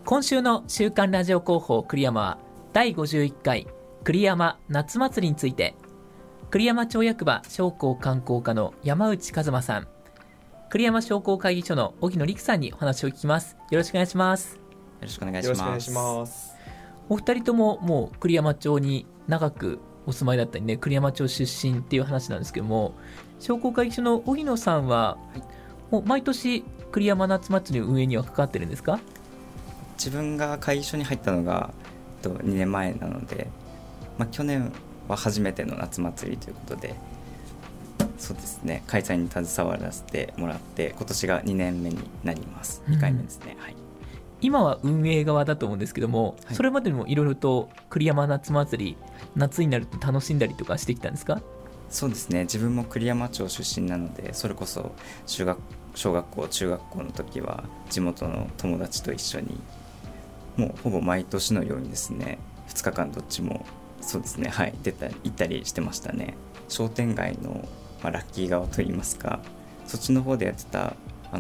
今週の週刊ラジオ広報栗山は第51回栗山夏祭りについて、栗山町役場商工観光課の山内一馬さん、栗山商工会議所の荻野陸さんにお話を聞きます。よろしくお願いします。 よろしくお願いします。 お二人とももう栗山町に長くお住まいだったりね、栗山町出身っていう話なんですけども、商工会議所の荻野さんは、もう毎年栗山夏祭りの運営には関わってるんですか？ 自分が会議所に入ったのが2年前なので、去年は初めての夏祭りということで、そうですね、開催に携わらせてもらって、今年が2年目になります。2回目ですね、はい。 今は運営側だと思うんですけども、それまでもいろいろと栗山夏祭り、夏になると楽しんだりとかしてきたんですか？ そうですね、自分も栗山町出身なので、それこそ小学校中学校の時は地元の友達と一緒にもうほぼ毎年のようにですね、2日間どっちもそうですね、行ったりしてましたね。商店街の、ラッキー側といいますか、そっちの方でやってた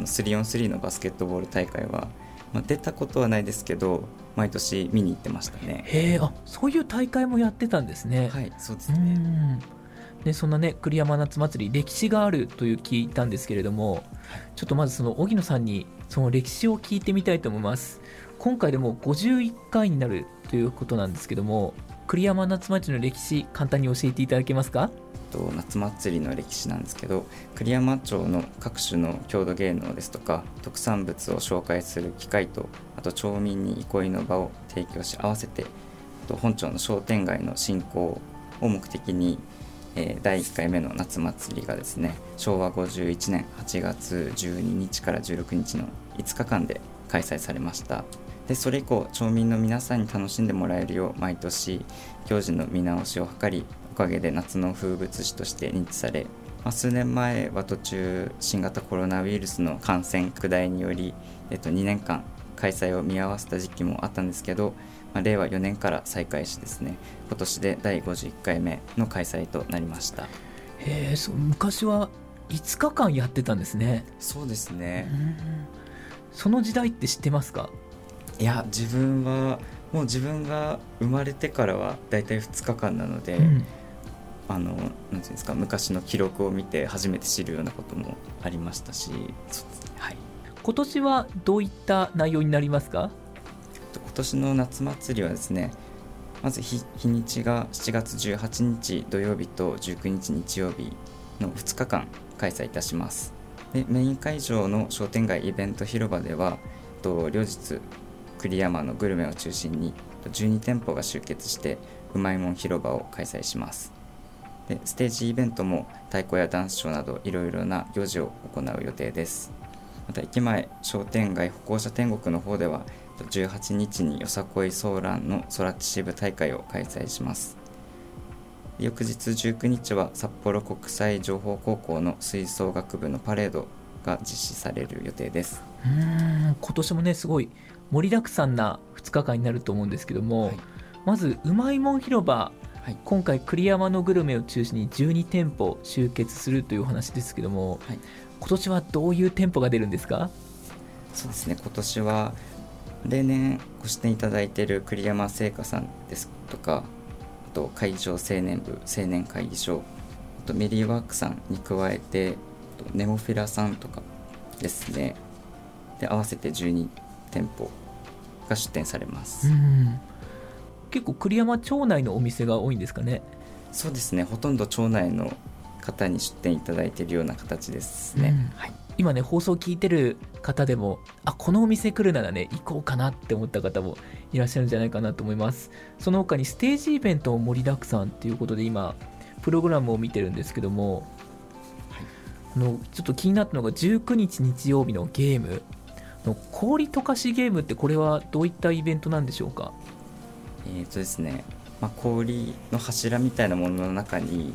3on3 のバスケットボール大会は、出たことはないですけど毎年見に行ってましたね。 へえ、そういう大会もやってたんですね。 はい、そうですね。 でそんなね、栗山夏祭り歴史があるという聞いたんですけれども、ちょっとまずその荻野さんにその歴史を聞いてみたいと思います。今回でも51回になるということなんですけども、栗山夏祭りの歴史、簡単に教えていただけますか？ 夏祭りの歴史なんですけど、栗山町の各種の郷土芸能ですとか特産物を紹介する機会と、あと町民に憩いの場を提供し、合わせて本町の商店街の振興を目的に、第1回目の夏祭りがですね、昭和51年8月12日から16日の5日間で開催されました。でそれ以降、町民の皆さんに楽しんでもらえるよう毎年行事の見直しを図り、おかげで夏の風物詩として認知され、数年前は途中新型コロナウイルスの感染拡大により、2年間開催を見合わせた時期もあったんですけど、令和4年から再開しですね、今年で第51回目の開催となりました。 へえ、昔は5日間やってたんですね。 そうですね。 その時代って知ってますか？ いや、自分が生まれてからはだいたい2日間なので、なんていうんですか、昔の記録を見て初めて知るようなこともありましたし、そうですね、はい。 今年はどういった内容になりますか？ 今年の夏祭りはですね、まず日にちが7月18日土曜日と19日日曜日の2日間開催いたします。でメイン会場の商店街イベント広場では、両日栗山のグルメを中心に12店舗が集結してうまいもん広場を開催します。でステージイベントも太鼓やダンスショーなどいろいろな行事を行う予定です。また駅前商店街歩行者天国の方では18日によさこいソーランの空知支部大会を開催します。翌日19日は札幌国際情報高校の吹奏楽部のパレードが実施される予定です。 今年もね、すごい盛りだくさんな2日間になると思うんですけども、まずうまいもん広場、今回栗山のグルメを中心に12店舗集結するというお話ですけども、今年はどういう店舗が出るんですか？ そうですね、今年は例年ご出店いただいている栗山製菓さんですとか、あと会場青年部青年会議所、あとメリーワークさんに加えてネモフィラさんとかですね、で合わせて12店舗が出店されます。 結構栗山町内のお店が多いんですかね？ そうですね、ほとんど町内の方に出店いただいているような形ですね。 今ね、放送を聞いてる方でも、このお店来るならね行こうかなって思った方もいらっしゃるんじゃないかなと思います。その他にステージイベントも盛りだくさんということで、今プログラムを見てるんですけども、ちょっと気になったのが19日日曜日のゲームの氷溶かしゲームって、これはどういったイベントなんでしょうか？ ですね、氷の柱みたいなものの中に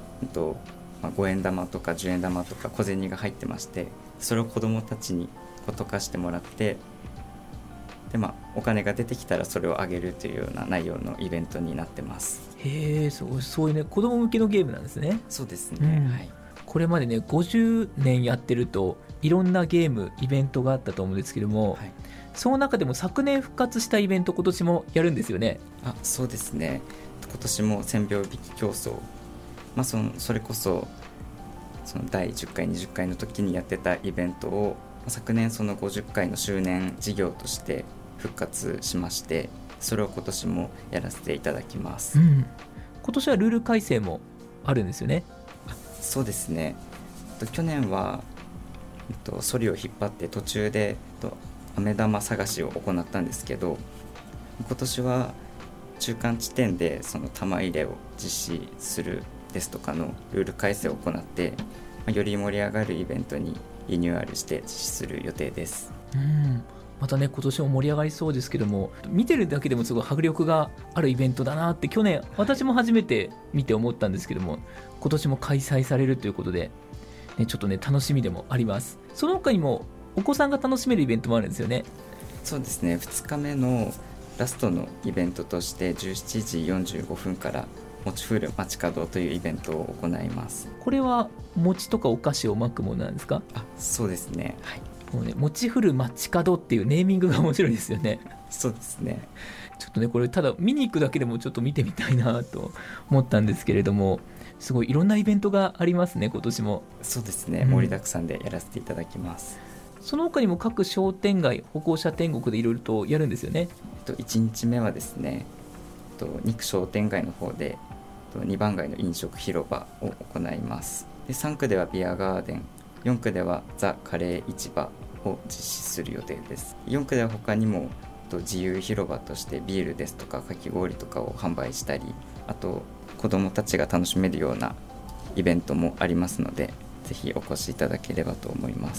5円玉とか10円玉とか小銭が入ってまして、それを子どもたちに溶かしてもらって、で、お金が出てきたらそれをあげるというような内容のイベントになってます。 へえ、そういうね、子ども向けのゲームなんですね。 そうですね、 これまでね50年やってるといろんなゲームイベントがあったと思うんですけども、 はい、 その中でも昨年復活したイベント今年もやるんですよね。 そうですね。今年も1000秒引き競争、それこそその第10回20回の時にやってたイベントを昨年その50回の周年事業として復活しまして、それを今年もやらせていただきます。 今年はルール改正もあるんですよね。 そうですね。去年はソリを引っ張って途中で飴玉探しを行ったんですけど、今年は中間地点でその玉入れを実施するですとかのルール改正を行って、より盛り上がるイベントにリニューアルして実施する予定です。 またね、今年も盛り上がりそうですけども、見てるだけでもすごい迫力があるイベントだなって去年私も初めて見て思ったんですけども、今年も開催されるということで、ちょっとね楽しみでもあります。その他にもお子さんが楽しめるイベントもあるんですよね。 そうですね。2日目のラストのイベントとして17時45分からもちふる街角というイベントを行います。 これは餅とかお菓子をまくものなんですか？ そうですね。はい。 もうね、もちふる街角っていうネーミングが面白いですよね。 そうですね。 ちょっとねこれただ見に行くだけでもちょっと見てみたいなと思ったんですけれども、すごいいろんなイベントがありますね今年も。 そうですね。盛りだくさんでやらせていただきます。 その他にも各商店街歩行者天国でいろいろとやるんですよね。 1日目はですね、2区商店街の方で2番街の飲食広場を行います。で3区ではビアガーデン、4区ではザ・カレー市場を実施する予定です。4区では他にも自由広場としてビールですとかかき氷とかを販売したり、あと子どもたちが楽しめるようなイベントもありますので、ぜひお越しいただければと思います。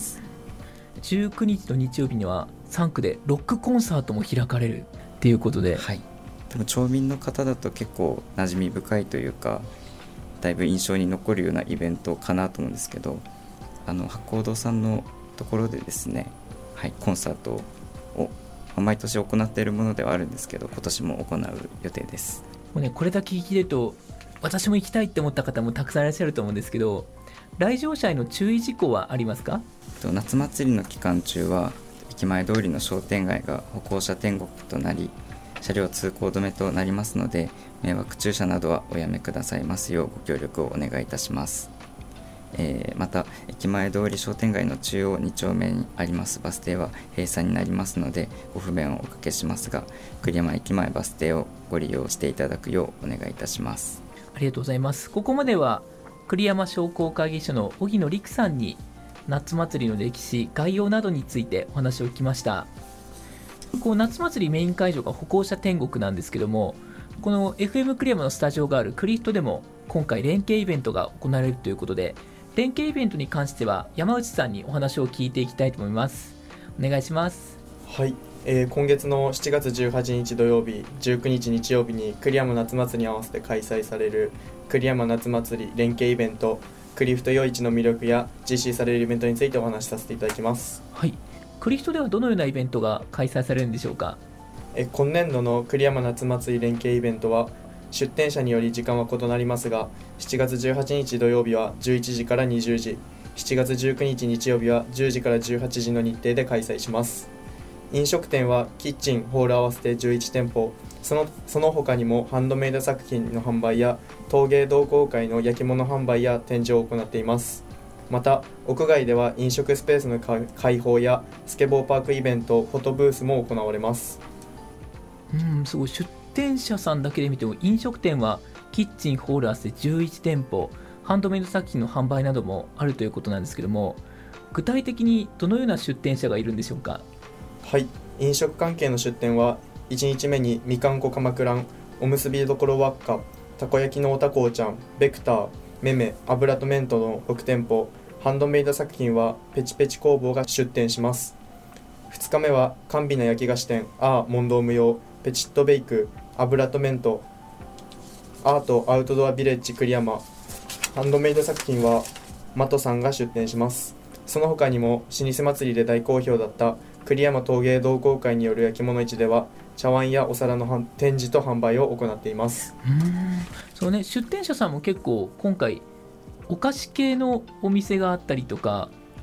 19日の日曜日には3区でロックコンサートも開かれるっていうことで、 はい、でも町民の方だと結構馴染み深いというか、だいぶ印象に残るようなイベントかなと思うんですけど、八甲堂さんのところでですね、はい、コンサートを毎年行っているものではあるんですけど、今年も行う予定です。 もうね、これだけ聞いてると私も行きたいって思った方もたくさんいらっしゃると思うんですけど、来場者への注意事項はありますか？ 夏祭りの期間中は駅前通りの商店街が歩行者天国となり、車両通行止めとなりますので、迷惑駐車などはおやめくださいますようご協力をお願いいたします。また駅前通り商店街の中央2丁目にありますバス停は閉鎖になりますので、ご不便をおかけしますが、栗山駅前バス停をご利用していただくようお願いいたします。 ありがとうございます。ここまでは栗山商工会議所の荻野陸さんに夏祭りの歴史概要などについてお話を聞きました。夏祭りメイン会場が歩行者天国なんですけども、この FM 栗山のスタジオがあるクリフトでも今回連携イベントが行われるということで、連携イベントに関しては山内さんにお話を聞いていきたいと思います。お願いします。 はい、今月の7月18日土曜日、19日日曜日に栗山夏祭りに合わせて開催される栗山夏祭り連携イベントクリフト夜市の魅力や実施されるイベントについてお話しさせていただきます。 はい、クリフトではどのようなイベントが開催されるんでしょうか？ 今年度の栗山夏祭り連携イベントは出店者により時間は異なりますが、7月18日土曜日は11時から20時、7月19日日曜日は10時から18時の日程で開催します。飲食店はキッチン、ホール合わせて11店舗、その他にもハンドメイド作品の販売や陶芸同好会の焼き物販売や展示を行っています。また屋外では飲食スペースの開放やスケボーパークイベント、フォトブースも行われます。 すごい。出店者さんだけで見ても飲食店はキッチン、ホール合わせて11店舗、ハンドメイド作品の販売などもあるということなんですけども、具体的にどのような出店者がいるんでしょうか？ はい、飲食関係の出店は1日目にみかんこ鎌倉、おむすびどころ輪っか、たこ焼きのおたこうちゃん、ベクター、めめ、油と麺との6店舗、ハンドメイド作品はペチペチ工房が出店します。2日目は甘美な焼き菓子店問答無用、ペチッとベイク、油と麺とアートアウトドアビレッジ栗山、ハンドメイド作品はマトさんが出店します。その他にも老舗祭りで大好評だった栗山陶芸同好会による焼き物市では茶碗やお皿の展示と販売を行っています。 そうね、出店者さんも結構今回お菓子系のお店があったりとか、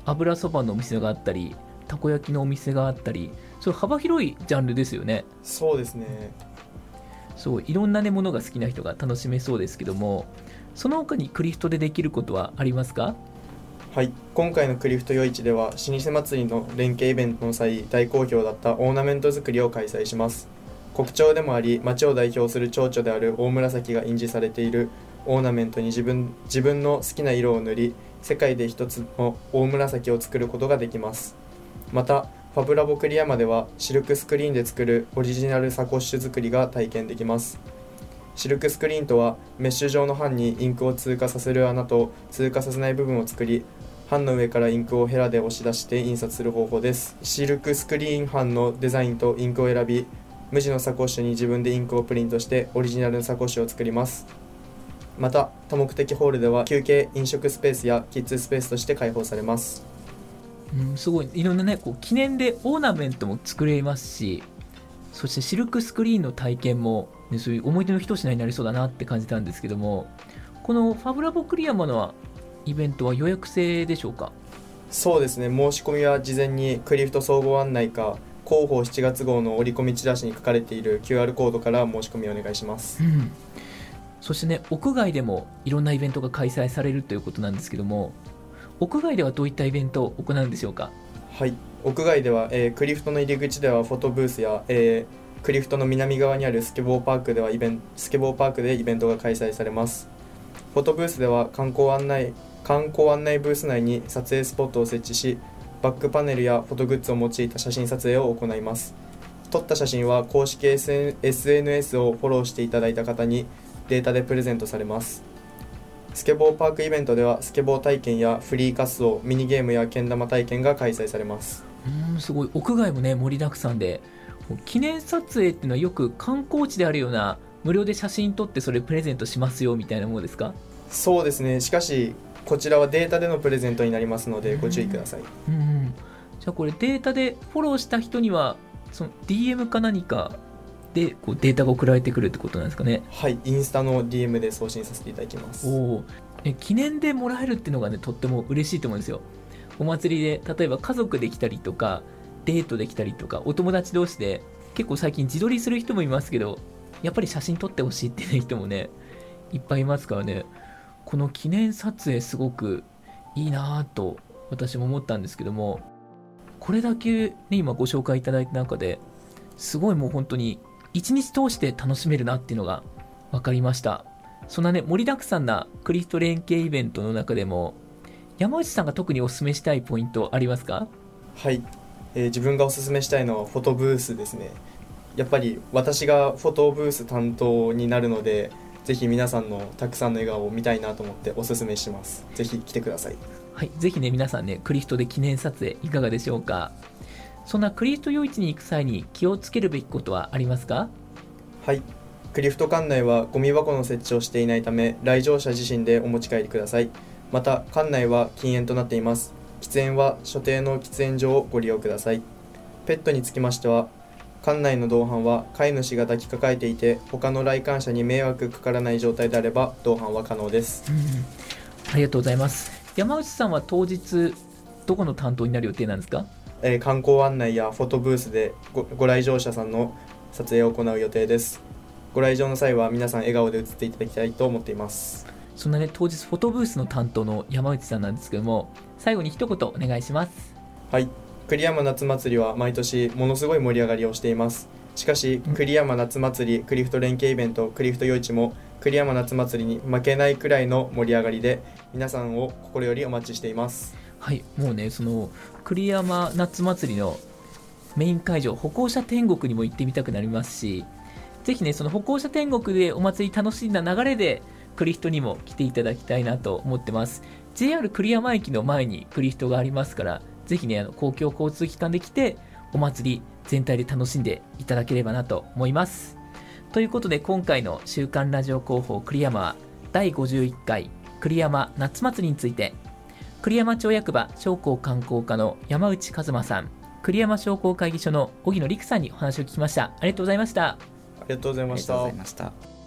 油そばのお店があったり、たこ焼きのお店があったり、そう幅広いジャンルですよね。 そうですね。 そういろんな、ね、ものが好きな人が楽しめそうですけども、その他にクリフトでできることはありますか？ はい、今回のクリフト夜市では老舗祭りの連携イベントの際大好評だったオーナメント作りを開催します。国鳥でもあり町を代表する蝶々であるオオムラサキが印字されているオーナメントに自分の好きな色を塗り、世界で一つのオオムラサキを作ることができます。またファブラボ栗山ではシルクスクリーンで作るオリジナルサコッシュ作りが体験できます。シルクスクリーンとはメッシュ状の版にインクを通過させる穴と通過させない部分を作り、版の上からインクをヘラで押し出して印刷する方法です。シルクスクリーン版のデザインとインクを選び、無地のサコッシュに自分でインクをプリントしてオリジナルのサコッシュを作ります。また多目的ホールでは休憩飲食スペースやキッズスペースとして開放されます。 すごいいろんなね、こう記念でオーナメントも作れますし、そしてシルクスクリーンの体験も、ね、そういう思い出の一品になりそうだなって感じたんですけども、このファブラボ栗山のイベントは予約制でしょうか？ そうですね、申し込みは事前にクリフト総合案内か広報7月号の折り込みチラシに書かれている QR コードから申し込みをお願いします。 そしてね、屋外でもいろんなイベントが開催されるということなんですけども、屋外ではどういったイベントを行うんでしょうか？ はい、屋外では、クリフトの入り口ではフォトブースや、クリフトの南側にあるスケボーパークでイベントが開催されます。フォトブースでは観光案内ブース内に撮影スポットを設置し、バックパネルやフォトグッズを用いた写真撮影を行います。撮った写真は公式 SNS をフォローしていただいた方にデータでプレゼントされます。スケボーパークイベントではスケボー体験やフリー滑走、ミニゲームやけん玉体験が開催されます。 すごい屋外もね盛りだくさんで、記念撮影っていうのはよく観光地であるような無料で写真撮ってそれプレゼントしますよみたいなものですか？ そうですね、しかしこちらはデータでのプレゼントになりますのでご注意ください。 じゃあこれデータでフォローした人にはその DM か何かでこうデータが送られてくるってことなんですかね？ はい、インスタの DM で送信させていただきます。 記念でもらえるっていうのがねとっても嬉しいと思うんですよ。お祭りで例えば家族で来たりとかデートできたりとかお友達同士で結構最近自撮りする人もいますけど、やっぱり写真撮ってほしいっていう人もねいっぱいいますからね、この記念撮影すごくいいなぁと私も思ったんですけども、これだけね今ご紹介いただいた中ですごいもう本当に一日通して楽しめるなっていうのが分かりました。そんなね盛りだくさんなクリフト連携イベントの中でも山内さんが特にお勧めしたいポイントありますか？ はい、自分がおすすめしたいのはフォトブースですね。やっぱり私がフォトブース担当になるので、ぜひ皆さんのたくさんの笑顔を見たいなと思っておすすめします。ぜひ来てください。 はい、ぜひね皆さんねクリフトで記念撮影いかがでしょうか？そんなクリフト夜市に行く際に気をつけるべきことはありますか？ はい、クリフト館内はゴミ箱の設置をしていないため来場者自身でお持ち帰りください。また館内は禁煙となっています。喫煙は所定の喫煙所をご利用ください。ペットにつきましては館内の同伴は飼い主が抱きかかえていて他の来館者に迷惑かからない状態であれば同伴は可能です。 ありがとうございます。山内さんは当日どこの担当になる予定なんですか？ 観光案内やフォトブースで ご来場者さんの撮影を行う予定です。ご来場の際は皆さん笑顔で写っていただきたいと思っています。 そんなね当日フォトブースの担当の山内さんなんですけども、最後に一言お願いします。 はい、栗山夏祭りは毎年ものすごい盛り上がりをしています。しかし栗山夏祭り、クリフト連携イベント、クリフト夜市も栗山夏祭りに負けないくらいの盛り上がりで皆さんを心よりお待ちしています。 はい、もうねその栗山夏祭りのメイン会場歩行者天国にも行ってみたくなりますし、ぜひねその歩行者天国でお祭り楽しんだ流れでクリフトにも来ていただきたいなと思ってます。 JR 栗山駅の前にクリフトがありますから、ぜひね公共交通機関で来てお祭り全体で楽しんでいただければなと思います。ということで今回の週刊ラジオ広報栗山は第51回栗山夏祭りについて、栗山町役場商工観光課の山内一馬さん、栗山商工会議所の荻野陸さんにお話を聞きました。ありがとうございました。 ありがとうございました。 ありがとうございました。